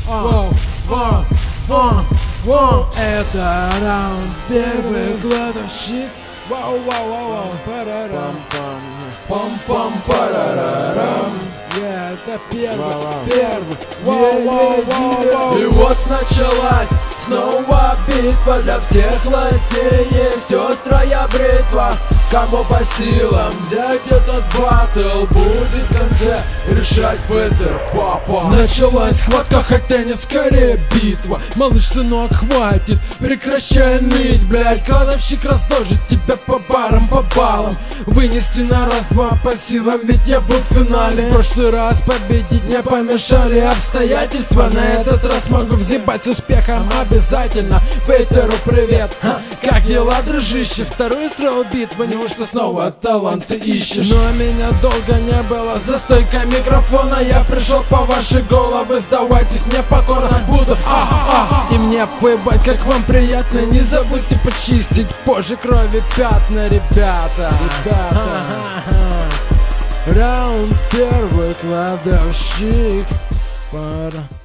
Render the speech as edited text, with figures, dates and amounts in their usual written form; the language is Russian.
Это раунд первый кладовщик. Пам-пам-парарарам. Это первый. И вот началась снова битва для всех властей. Есть острая бритва, кому по силам взять этот баттл, будет в конце решать Петер Папа. Началась схватка, хотя не скорее битва. Малыш, сынок, хватит, прекращай ныть, блядь. Кладовщик разложит тебя по барам, по баллам. Вынести на раз-два по силам, ведь я был в финале. В прошлый раз победить не помешали обстоятельства. На этот раз могу взъебать с успехом обязательно. Петеру привет, как дела, дружище? Второй устроил битву, неужто снова таланты ищешь? Но меня долго не было за стойкой микрофона. Я пришел по вашей головы, сдавайтесь, мне покорно буду. И мне поебать, как вам приятно. Не забудьте почистить позже крови пятна, ребята. Раунд первый, кладовщик. Пора.